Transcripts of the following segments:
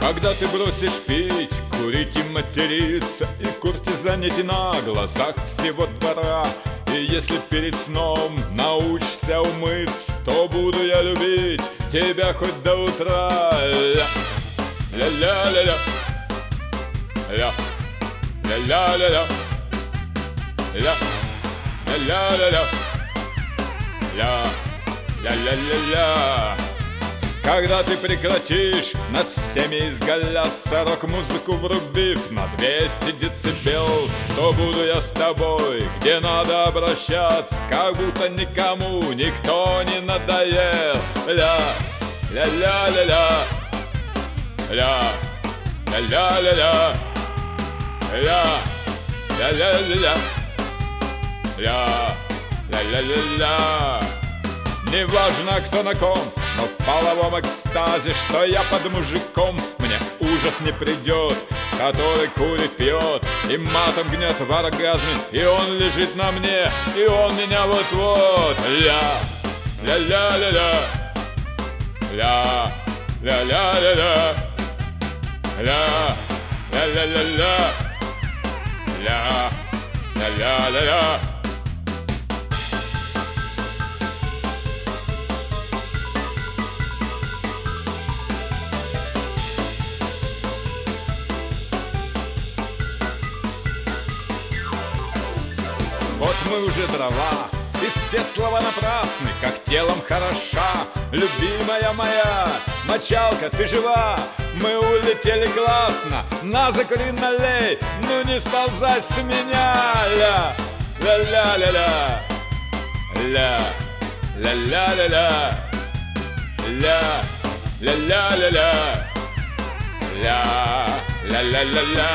Когда ты бросишь пить, курить и материться, и куртизанить на глазах всего двора, и если перед сном научишься умыться, то буду я любить тебя хоть до утра. Ля-ля-ля-ля, ля-ля-ля-ля, ля-ля-ля-ля, ля-ля-ля-ля. Когда ты прекратишь над всеми изгаляться, рок-музыку врубив на 200 децибел, то буду я с тобой, где надо обращаться, как будто никому никто не надоел. Ля-ля-ля-ля, ля-ля-ля-ля, ля-ля-ля-ля, ля-ля-ля-ля. Неважно, кто на ком, но в половом экстазе, что я под мужиком, мне ужас не придет, который курит, пьет и матом гнет в оргазме. И он лежит на мне, и он меня вот-вот. Ля-ля-ля-ля, ля-ля-ля-ля, ля-ля-ля-ля, ля-ля-ля-ля. Вот мы уже дрова, и все слова напрасны, как телом хороша, любимая моя, мочалка, ты жива, мы улетели классно, на закури налей, ну не сползай с меня. Ля-ля-ля-ля, ля-ля-ля-ля, ля-ля-ля-ля, ля-ля-ля-ля.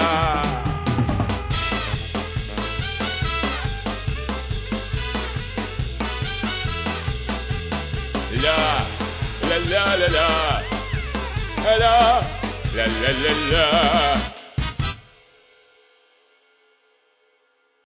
Ля-ля-ля-ля, ля-ля-ля-ля.